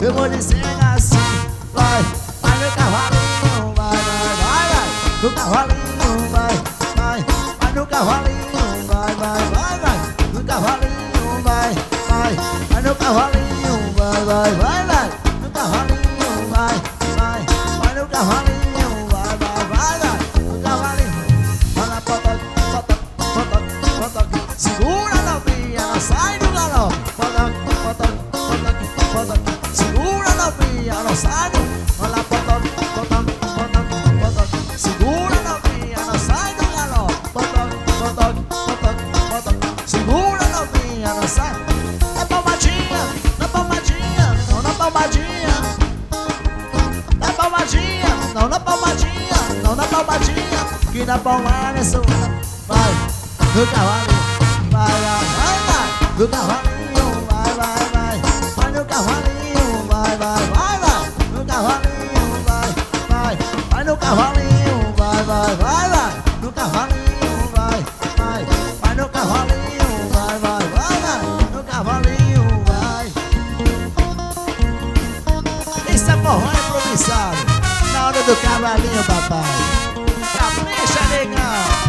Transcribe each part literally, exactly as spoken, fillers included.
eu vou dizer assim. Vai, vai no cavalinho, vai, vai, vai, vai. No cavalinho, vai, vai, vai no cavalinho, vai, vai, vai, vai. No cavalinho, vai, vai, vai no cavalinho, vai, vai, vai, vai. No cavalinho, vai, vai, vai no cavalinho, vai, vai, vai, vai. No cavalinho, vai na potoque, potoque, potoque, potoque. Segura a novinha, ela sai do galope. Potoque, potoque, potoque, potoque. Segura a novinha, ela sai do galope. Olha potoque, potoque, potoque, potoque. Segura a novinha, ela sai do galope. Potoque, potoque, potoque, potoque. Segura a novinha, ela sai. Na palmadinha, na palmadinha, não na palmadinha. Na palmadinha, não na palmadinha, não na palmadinha. Que na palmada é sua. Vai, no cavalinho, vai, vai, vai, vai. No cavalinho, vai, vai, vai. Vai no cavalinho, vai, vai, vai, vai. No cavalinho, vai, vai. Vai no cavalinho, vai, vai, vai, vai. No cavalinho, vai, vai. Vai no cavalinho, vai, vai, vai, vai. No cavalinho, vai. Isso é forró improvisado. Na hora do cavalinho, papai. Capricha, negão.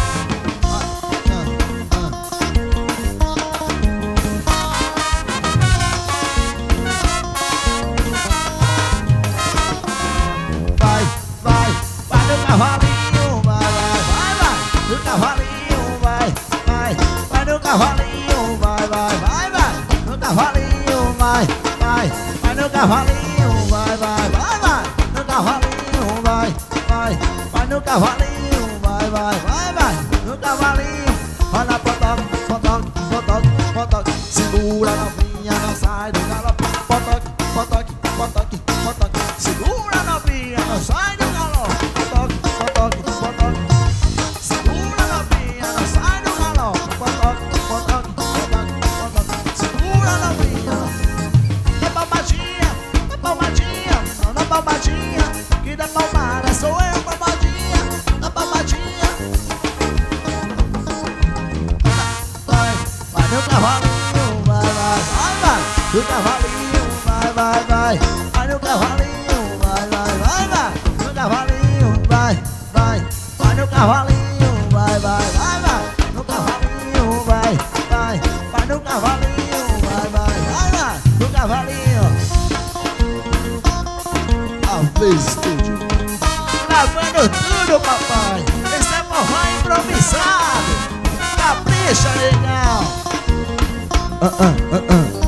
Vai, vai, vai no cavalinho, vai, vai, vai, vai. No cavalinho, vai, vai. Vai no cavalinho, vai, vai, vai, vai. No cavalinho, vai, vai. Vai no cavalinho, vai, vai, vai, vai. No cavalinho, vai, vai. Vai no cavalinho, vai, vai, vai, vai. No cavalinho, vai na potoque, potoque, potoque, potoque. Segura a novinha, não sai do galope. Potoque, potoque, potoque, potoque. Segura a novinha, não sai do galope. Potoque, potoque, potoque. Segura a novinha, não sai do galope. Potoque, potoque, potoque, potoque. Segura a novinha. Na palmadinha, na palmadinha, não na palmadinha. Que da palmada sou eu, palmadinha. Na palmadinha. Vai, vai no cavalinho, vai, vai, vai, vai. No cavalinho, vai, vai, vai. Vai no cavalinho, vai, vai, vai, vai. No cavalinho, vai, vai. Vai no cavalinho, vai, vai, vai, vai. No cavalinho, vai, vai. Vai no cavalinho, vai, vai, vai, vai. No cavalinho. A vez estúdio. Lavando tudo, papai. Esse é forró improvisado. Capricha, legal. Ah, ah, ah, ah.